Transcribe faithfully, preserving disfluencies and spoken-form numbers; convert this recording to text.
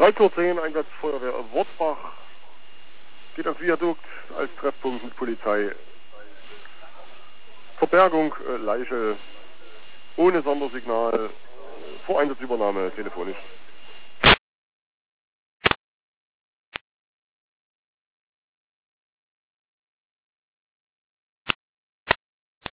dreizehn Uhr zehn, Einsatz Feuerwehr Wortsbach. Geht ans Viadukt als Treffpunkt mit Polizei. Verbergung, äh, Leiche, ohne Sondersignal, Voreinsatzübernahme telefonisch.